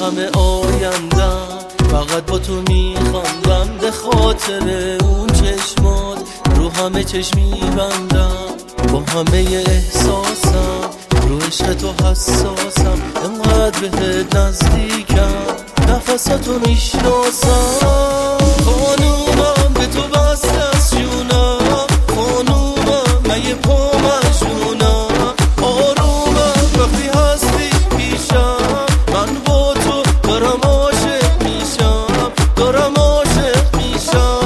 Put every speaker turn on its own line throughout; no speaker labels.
همه آیندم فقط با تو میخواندم، به خاطر اون چشمات رو همه چشم میبندم، با همه احساسم رو عشق تو حساسم، انقدر بهت نزدیکم نفساتو میشناسم. خانومم به تو بسته از جونم، خانومم من یه پا مجنونم، آرومم وقتی هستی پیشم، من با تو دارم عاشق میشم، دارم عاشق میشم.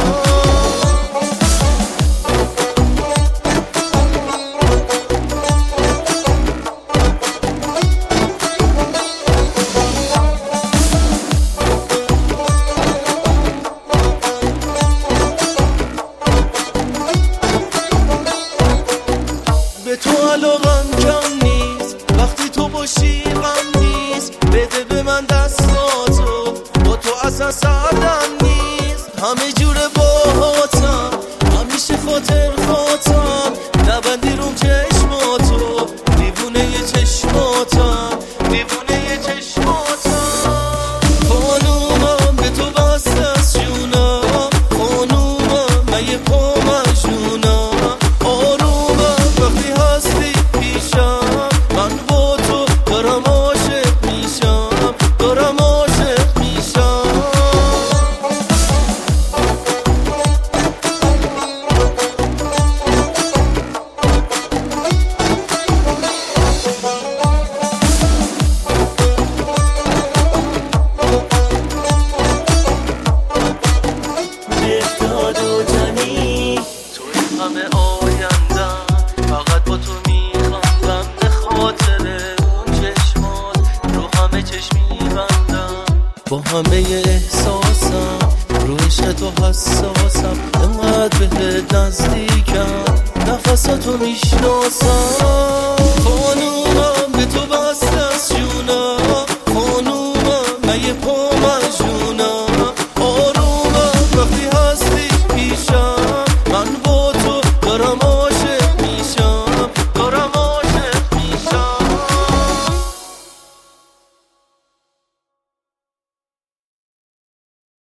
به تو علاقم کم نیست، وقتی تو باشی غم نیست، بده به من دستاتو، با تو اصلا سردم نیست، همه جوره باهاتم، همیشه خاطر خاطم، نبندی روم چشماتو، دیوونه ی چشماتم، دیوونه ی چشماتم. خانومم به تو بسته از جونم، خانومم من یه پا مجنونم، آرومم وقتی هستی پیشم، من با تو دارم عاشق میشم، دارم عاشق میشم.
بهداد و جانی
توی همه آیندم فقط با تو میخواندم، به خاطر اون چشمات رو همه چشم میبندم، با همه احساسم رو عشق تو حساسم، انقدر بهت نزدیکم نفساتو میشناسم.